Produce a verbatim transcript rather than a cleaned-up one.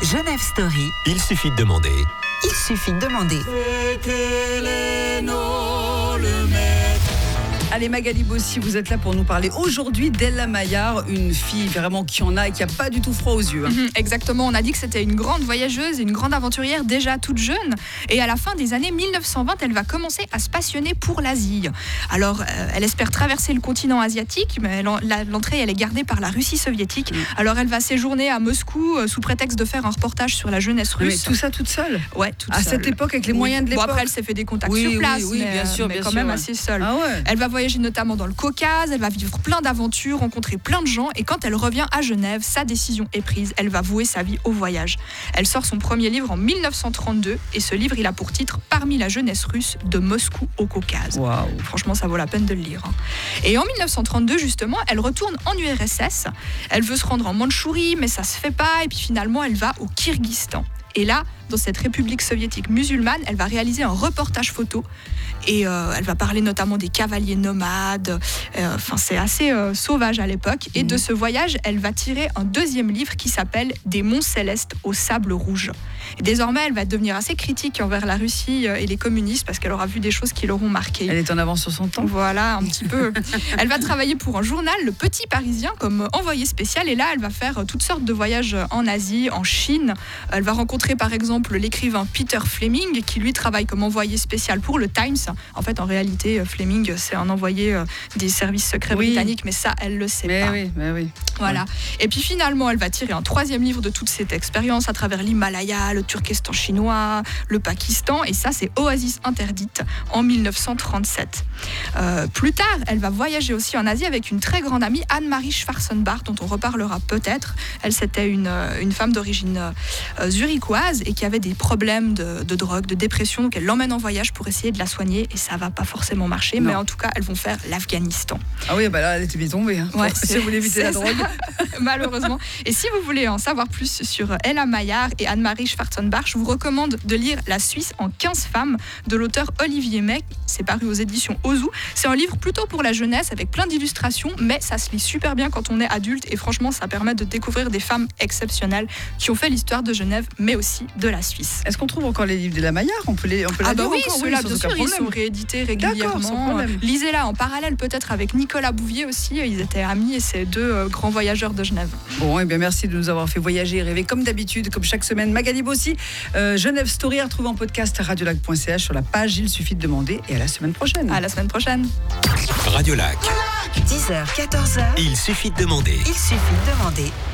Genève Story. Il suffit de demander. Il suffit de demander. Allez Magali Bossi, vous êtes là pour nous parler aujourd'hui d'Ella Maillard, une fille vraiment qui en a et qui n'a pas du tout froid aux yeux. Hein. Mmh, exactement, on a dit que c'était une grande voyageuse et une grande aventurière déjà toute jeune. Et à la fin des années mille neuf cent vingt, elle va commencer à se passionner pour l'Asie. Alors, euh, elle espère traverser le continent asiatique, mais l'entrée, elle est gardée par la Russie soviétique. Mmh. Alors, elle va séjourner à Moscou euh, sous prétexte de faire un reportage sur la jeunesse russe. Mais tout ça toute seule? Ouais, toute à seule. cette époque, avec les oui. moyens de l'époque. Bon, après, elle s'est fait des contacts oui, sur place, oui, oui, mais, bien sûr, mais bien quand sûr, même ouais. assez seule. Ah ouais. Elle va voyager notamment dans le Caucase, elle va vivre plein d'aventures, rencontrer plein de gens, et quand elle revient à Genève, sa décision est prise, elle va vouer sa vie au voyage. Elle sort son premier livre en mille neuf cent trente-deux, et ce livre, il a pour titre « Parmi la jeunesse russe, de Moscou au Caucase ». Wow. Franchement, ça vaut la peine de le lire. Et en mille neuf cent trente-deux, justement, elle retourne en U R S S, elle veut se rendre en Mandchourie, mais ça se fait pas, et puis finalement, elle va au Kyrgyzstan. Et là, dans cette république soviétique musulmane, elle va réaliser un reportage photo et euh, elle va parler notamment des cavaliers nomades. Euh, enfin, c'est assez euh, sauvage à l'époque. Et mmh. de ce voyage, elle va tirer un deuxième livre qui s'appelle « Des monts célestes au sable rouge ». Et désormais, elle va devenir assez critique envers la Russie et les communistes parce qu'elle aura vu des choses qui l'auront marquée. Elle est en avance sur son temps. Voilà, un petit peu. Elle va travailler pour un journal, Le Petit Parisien, comme envoyée spéciale. Et là, elle va faire toutes sortes de voyages en Asie, en Chine. Elle va rencontrer par exemple l'écrivain Peter Fleming, qui lui travaille comme envoyé spécial pour le Times. En fait, en réalité, Fleming, c'est un envoyé des services secrets oui. britanniques, mais ça, elle le sait mais pas. Oui, mais oui. Voilà. Ouais. Et puis finalement, elle va tirer un troisième livre de toute cette expérience à travers l'Himalaya, le Turkestan chinois, le Pakistan, et ça, c'est Oasis interdite en mille neuf cent trente-sept. Euh, plus tard, elle va voyager aussi en Asie avec une très grande amie, Anne-Marie Schwarzenbach, dont on reparlera peut-être. Elle, c'était une, une femme d'origine euh, zurichoise et qui avait des problèmes de, de drogue, de dépression, donc elle l'emmène en voyage pour essayer de la soigner, et ça va pas forcément marcher, non. mais en tout cas, elles vont faire l'Afghanistan. Ah oui, bah là, elle était bien tombée. Hein. Ouais, si vous voulez éviter la drogue. Malheureusement. Et si vous voulez en savoir plus sur Ella Maillard et Anne-Marie Schwarzenbach, je vous recommande de lire La Suisse en quinze femmes de l'auteur Olivier May. C'est paru aux éditions Ozu. C'est un livre plutôt pour la jeunesse avec plein d'illustrations, mais ça se lit super bien quand on est adulte, et franchement, ça permet de découvrir des femmes exceptionnelles qui ont fait l'histoire de Genève, mais aussi de la Suisse. Est-ce qu'on trouve encore les livres de la Maillard? On peut les, on peut ah les bah oui, encore, ceux-là, oui, bien sûr, ils sont réédités régulièrement. Lisez-la en parallèle peut-être avec Nicolas Bouvier aussi. Ils étaient amis et c'est deux euh, grands voyageurs de Genève. Bon, et bien merci de nous avoir fait voyager et rêver comme d'habitude, comme chaque semaine. Magali Bossi, euh, Genève Story à retrouver en podcast radiolac point c h sur la page Il suffit de demander, et à la semaine prochaine. À la semaine prochaine. Radiolac. dix heures, quatorze heures. Il suffit de demander. Il suffit de demander.